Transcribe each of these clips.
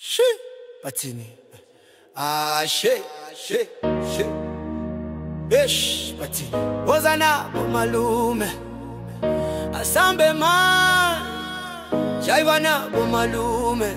She, Batini. She. Ish, Batini. Wozana, Malume. Asambe man. Jaivana, Malume.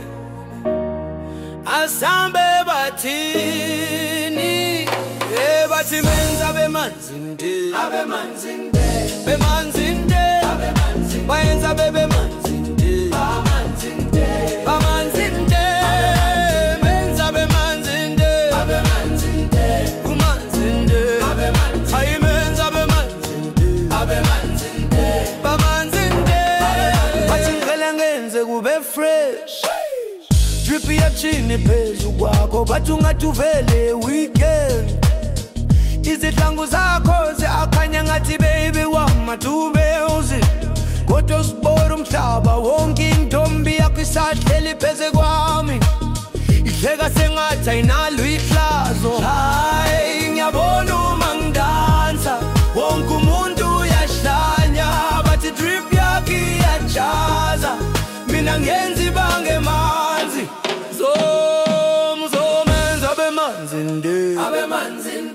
Asambe Batini. Bati menza be manzinde. Abe manzinde. Be manzinde. Abe manzinde. Baenza be manzinde. Ba manzinde. Ba manzinde. Menza be manzinde. Abe manzinde. Umanzinde. Abe manzinde. Ay menza be manzinde. Abe manzinde. Ba manzinde. Bati ngela ngenze kube fresh. Drippy ya chini phezu kwakho bathi ungathuvele weekend. Izihlangu zakho ziyakhanya ngathi baby wamatube uzi. Kodwa usibora umhlaba wonke intombi yakho isahleli pheze kwami. Ihleka sengathi ayinalo ihlazo. Hayi ngiyabona uma ngidansa wonke umuntu uyahlanya bathi drip yakho iyajaza. Mina ngenza ibange manzi. Zomenza be manzinde. Abe manzinde.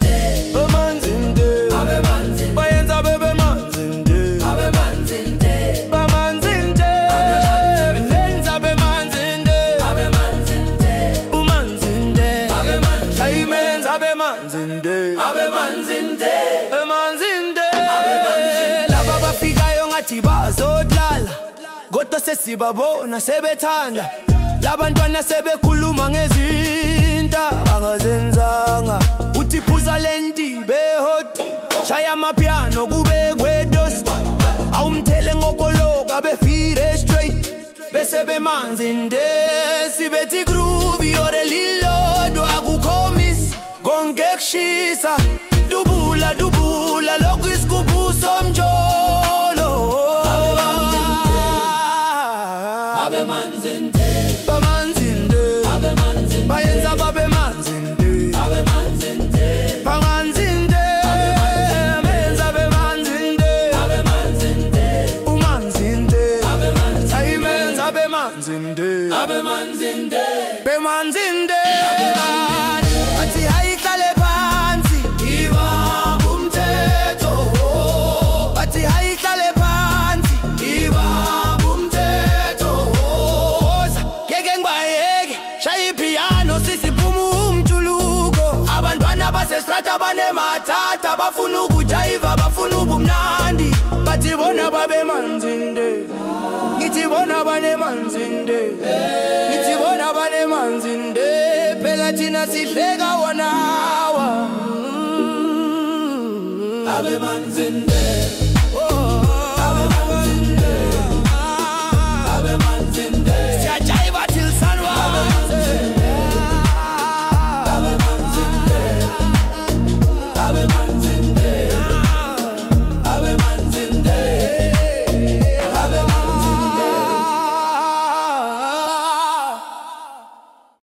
Laba bafikayo ngathi bazodlala kodwa sesibabona sebethanda. Labantwana sebekhuluma ngezinto abangazenzanga. Uthi phuza lenti behot shaya amapiano kube kwedos. Awumthele ngokoloka befire straight bese bemanzinde. Sibethi groove yore lilodwa akukhomis konke kushisa. Dubula lokhu isikubuso mjolo. Abe manzinde. Ba manzinde. Abe manzinde. Bayenza babe manzinde. Abe manzinde. Ba manzinde. Menza be manzinde. Abe manzinde. Umanzinde. Abe manzinde. Ay menza be manzinde. Abe manzinde. Be manzinde. Ati hayihlale phansi. Iba umthetho. Ati hayihlale phansi. Iba umthetho. Ngeke ngibayeke shaya ipiano sisiphuma umjuluko. Abantwana basestrata banemathatha bafuna ukujayiva bafuna ubumnandi. Bathi bona babe manzinde. Ngithi bona bane manzinde. Ngithi bona bane manzinde. Phela thina sihleka wona. Abe manzinde.